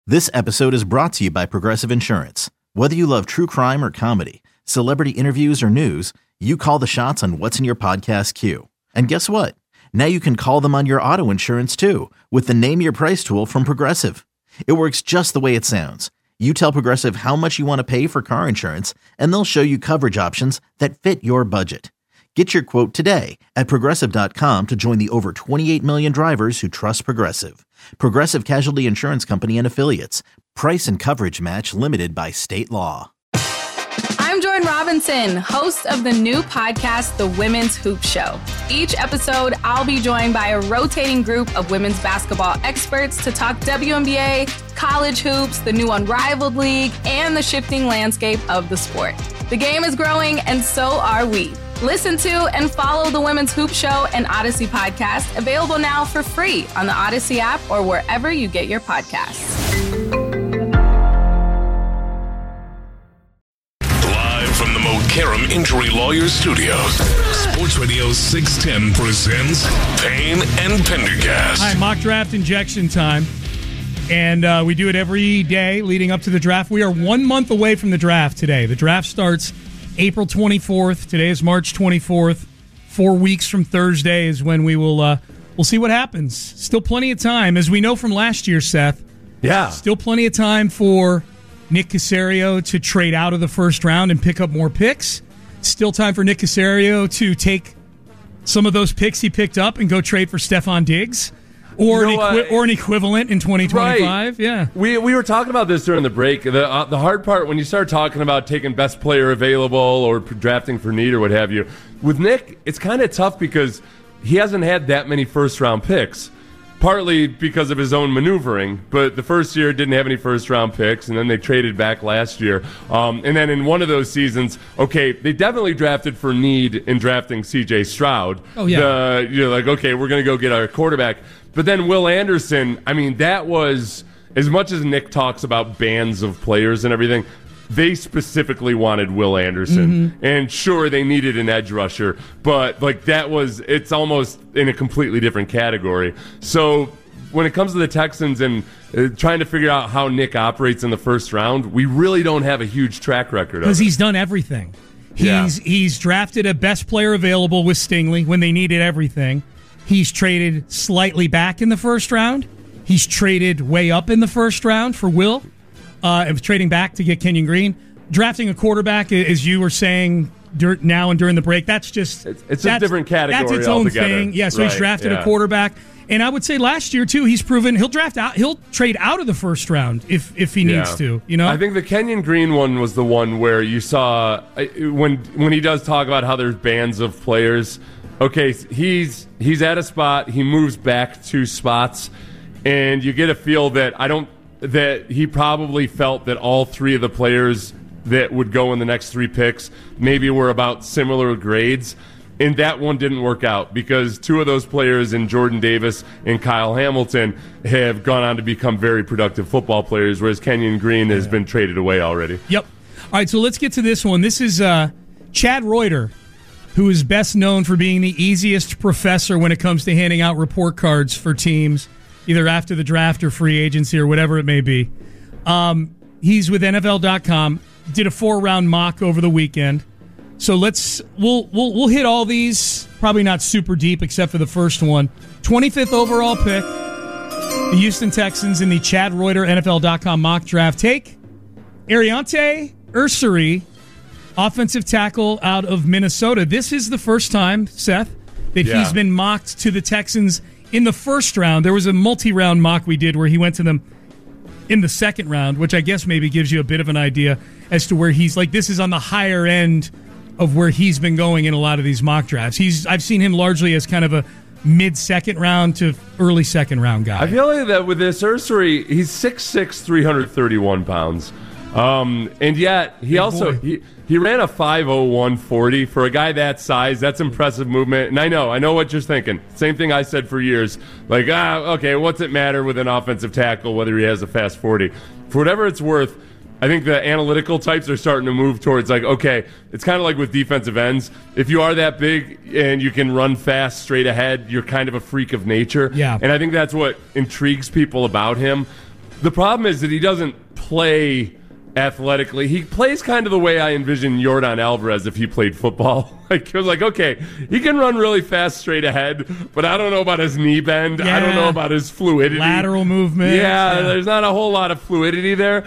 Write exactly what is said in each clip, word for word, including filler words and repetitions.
This episode is brought to you by Progressive Insurance. Whether you love true crime or comedy, celebrity interviews or news, you call the shots on what's in your podcast queue. And guess what? Now you can call them on your auto insurance too with the Name Your Price tool from Progressive. It works just the way it sounds. You tell Progressive how much you want to pay for car insurance, and they'll show you coverage options that fit your budget. Get your quote today at Progressive dot com to join the over twenty-eight million drivers who trust Progressive. Progressive Casualty Insurance Company and Affiliates. Price and coverage match limited by state law. I'm Jordan Robinson, host of the new podcast, The Women's Hoop Show. Each episode, I'll be joined by a rotating group of women's basketball experts to talk W N B A, college hoops, the new Unrivaled League, and the shifting landscape of the sport. The game is growing, and so are we. Listen to and follow the Women's Hoop Show and Odyssey podcast, available now for free on the Odyssey app or wherever you get your podcasts. Live from the Mokaram Injury Lawyers Studios, Sports Radio six ten presents Payne and Pendergast. Hi, mock draft injection time. And uh, we do it every day leading up to the draft. We are one month away from the draft today. The draft starts April twenty-fourth. Today is March twenty-fourth. Four weeks from Thursday is when we will uh, we'll see what happens. Still plenty of time. As we know from last year, Seth. Yeah. Still plenty of time for Nick Caserio to trade out of the first round and pick up more picks. Still time for Nick Caserio to take some of those picks he picked up and go trade for Stephon Diggs. Or, you know, an equi- or an equivalent in twenty twenty-five, right. Yeah. We we were talking about this during the break. The uh, the hard part, when you start talking about taking best player available or drafting for need or what have you, with Nick, it's kind of tough because he hasn't had that many first-round picks, partly because of his own maneuvering. But the first year didn't have any first-round picks, and then they traded back last year. Um, and then in one of those seasons, okay, they definitely drafted for need in drafting C J Stroud. Oh, yeah. The, you're like, okay, we're going to go get our quarterback. But then Will Anderson, I mean, that was, as much as Nick talks about bands of players and everything, they specifically wanted Will Anderson. Mm-hmm. And sure, they needed an edge rusher, but like that was, it's almost in a completely different category. So when it comes to the Texans and uh, trying to figure out how Nick operates in the first round, we really don't have a huge track record of it. Because he's done everything. He's, yeah. he's drafted a best player available with Stingley when they needed everything. He's traded slightly back in the first round. He's traded way up in the first round for Will. Uh, trading back to get Kenyon Green. Drafting a quarterback, as you were saying dur- now and during the break, that's just... It's, it's that's, a different category That's its own altogether. thing. Yeah, so right, he's drafted yeah. a quarterback. And I would say last year, too, he's proven he'll draft out, he'll trade out of the first round if if he needs yeah. to. You know, I think the Kenyon Green one was the one where you saw, when when he does talk about how there's bands of players... Okay, he's he's at a spot. He moves back two spots, and you get a feel that I don't that he probably felt that all three of the players that would go in the next three picks maybe were about similar grades, and that one didn't work out because two of those players, in Jordan Davis and Kyle Hamilton, have gone on to become very productive football players, whereas Kenyon Green has been traded away already. Yep. All right, so let's get to this one. This is uh, Chad Reuter, who is best known for being the easiest professor when it comes to handing out report cards for teams, either after the draft or free agency or whatever it may be. Um, he's with N F L dot com, did a four-round mock over the weekend. So let's we'll we'll we'll hit all these, probably not super deep except for the first one. twenty-fifth overall pick, the Houston Texans in the Chad Reuter N F L dot com mock draft. Take Ariante Ursary, offensive tackle out of Minnesota. This is the first time, Seth, that yeah. he's been mocked to the Texans in the first round. There was a multi-round mock we did where he went to them in the second round, which I guess maybe gives you a bit of an idea as to where he's like. This is on the higher end of where he's been going in a lot of these mock drafts. He's I've seen him largely as kind of a mid-second round to early second round guy. I feel like that with this Ursary, he's six six, three hundred thirty-one pounds. Um, and yet, he Big also he, he ran a five oh one forty. For a guy that size, that's impressive movement. And I know, I know what you're thinking. Same thing I said for years. Like, ah, okay, what's it matter with an offensive tackle whether he has a fast forty? For whatever it's worth, I think the analytical types are starting to move towards like, okay, it's kind of like with defensive ends. If you are that big and you can run fast straight ahead, you're kind of a freak of nature. Yeah. And I think that's what intrigues people about him. The problem is that he doesn't play athletically. He plays kind of the way I envision Yordan Alvarez if he played football. Like, it was like, okay, he can run really fast straight ahead, but I don't know about his knee bend. Yeah. I don't know about his fluidity. Lateral movement. Yeah, yeah, there's not a whole lot of fluidity there.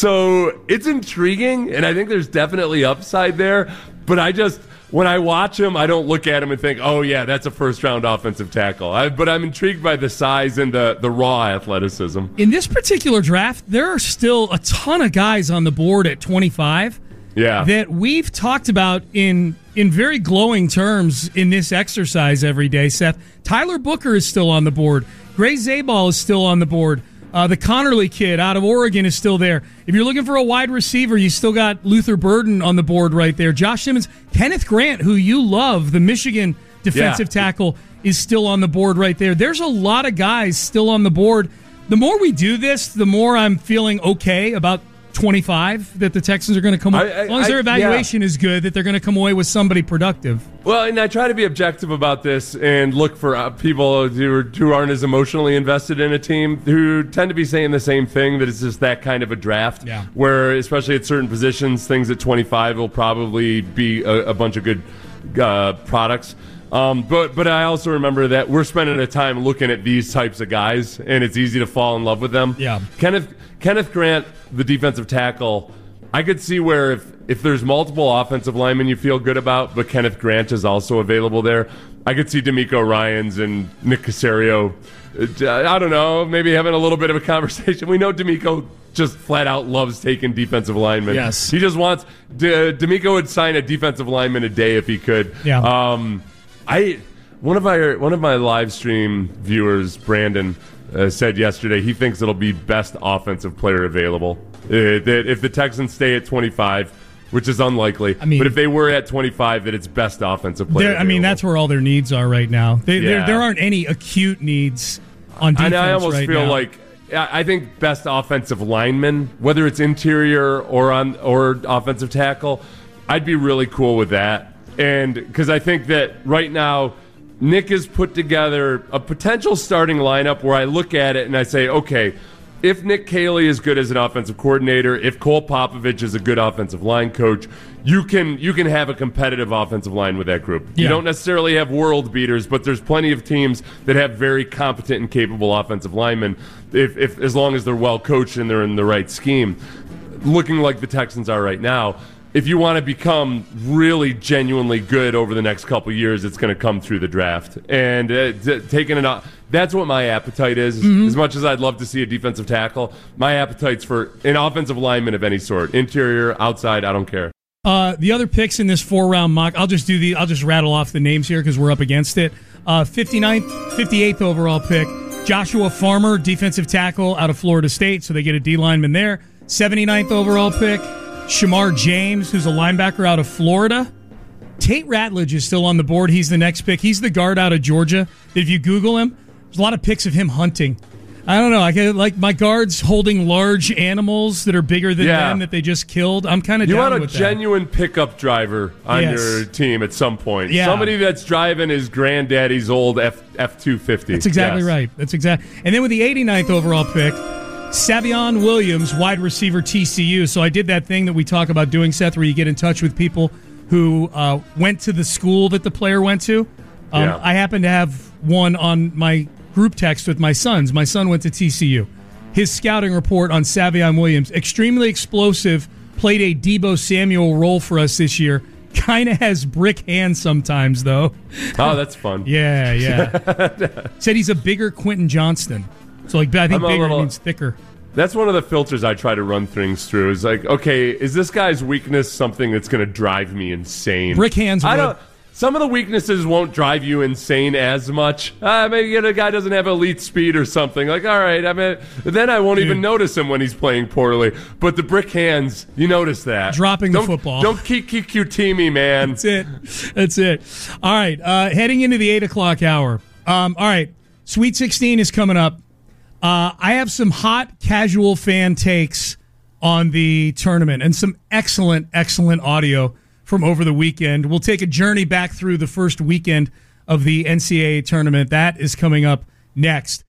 So it's intriguing, and I think there's definitely upside there, but I just... When I watch him, I don't look at him and think, oh, yeah, that's a first-round offensive tackle. I, but I'm intrigued by the size and the, the raw athleticism. In this particular draft, there are still a ton of guys on the board at twenty-five Yeah. that we've talked about in in very glowing terms in this exercise every day, Seth. Tyler Booker is still on the board. Gray Zabal is still on the board. Uh, the Connerly kid out of Oregon is still there. If you're looking for a wide receiver, you still got Luther Burden on the board right there. Josh Simmons, Kenneth Grant, who you love, the Michigan defensive Yeah. tackle, is still on the board right there. There's a lot of guys still on the board. The more we do this, the more I'm feeling okay about twenty-five that the Texans are going to come away. I- I- As long as their I- evaluation is good, that they're going to come away with somebody productive. Well, and I try to be objective about this and look for uh, people who, are, who aren't as emotionally invested in a team who tend to be saying the same thing, that it's just that kind of a draft Yeah. where, especially at certain positions, things at twenty-five will probably be a, a bunch of good uh, products. Um, but but I also remember that we're spending a time looking at these types of guys, and it's easy to fall in love with them. Yeah. Kenneth Kenneth Grant, the defensive tackle, I could see where if, if there's multiple offensive linemen you feel good about, but Kenneth Grant is also available there, I could see D'Amico Ryans and Nick Caserio, uh, I don't know, maybe having a little bit of a conversation. We know D'Amico just flat out loves taking defensive linemen. Yes. He just wants, D- D'Amico would sign a defensive lineman a day if he could. Yeah. Um, I one of my one of my live stream viewers, Brandon, uh, said yesterday he thinks it'll be best offensive player available. Uh, that if the Texans stay at twenty-five, which is unlikely, I mean- but if they were at twenty-five, that it's best offensive player. There- I mean, available. that's where all their needs are right now. They, there, Yeah. there aren't any acute needs on defense And I almost right feel now. like I I think best offensive lineman, whether it's interior or on or offensive tackle, I'd be really cool with that. And because I think that right now, Nick has put together a potential starting lineup where I look at it and I say, okay, if Nick Caley is good as an offensive coordinator, if Cole Popovich is a good offensive line coach, you can you can have a competitive offensive line with that group. Yeah. You don't necessarily have world beaters, but there's plenty of teams that have very competent and capable offensive linemen, if, if as long as they're well coached and they're in the right scheme. Looking like the Texans are right now, if you want to become really genuinely good over the next couple of years, it's going to come through the draft. And uh, t- taking it off, that's what my appetite is. Mm-hmm. As much as I'd love to see a defensive tackle, my appetite's for an offensive lineman of any sort, interior, outside, I don't care. Uh, the other picks in this four-round mock, I'll just do the. I'll just rattle off the names here because we're up against it. Uh, fifty-ninth, fifty-eighth overall pick, Joshua Farmer, defensive tackle out of Florida State, so they get a D lineman there. seventy-ninth overall pick, Shamar James, who's a linebacker out of Florida. Tate Ratledge is still on the board. He's the next pick. He's the guard out of Georgia. If you Google him, there's a lot of pics of him hunting. I don't know. I get, like my guards holding large animals that are bigger than Yeah. them that they just killed. I'm kind of You down want a with that. genuine pickup driver on Yes. your team at some point. Yeah. Somebody that's driving his granddaddy's old F F two fifty. That's exactly Yes. right. That's exact. And then with the eighty-ninth overall pick, Savion Williams, wide receiver, T C U. So I did that thing that we talk about doing, Seth, where you get in touch with people who uh, went to the school that the player went to. Um, Yeah. I happen to have one on my group text with my sons. My son went to T C U. His scouting report on Savion Williams, extremely explosive, played a Deebo Samuel role for us this year. Kind of has brick hands sometimes, though. Oh, that's fun. Yeah, yeah. Said he's a bigger Quentin Johnston. So, like, I think I'm a bigger little- means thicker. That's one of the filters I try to run things through. Is like, okay, is this guy's weakness something that's going to drive me insane? Brick hands I would. don't. Some of the weaknesses won't drive you insane as much. Uh, maybe you know, a guy doesn't have elite speed or something. Like, all right, I mean, then I won't even Dude. notice him when he's playing poorly. But the brick hands, you notice that. Dropping the Don't- football. Don't kiki Q me, man. That's it. That's it. All right. Uh, heading into the eight o'clock hour. Um, all right. Sweet sixteen is coming up. Uh, I have some hot casual fan takes on the tournament and some excellent, excellent audio from over the weekend. We'll take a journey back through the first weekend of the N C double A tournament. That is coming up next.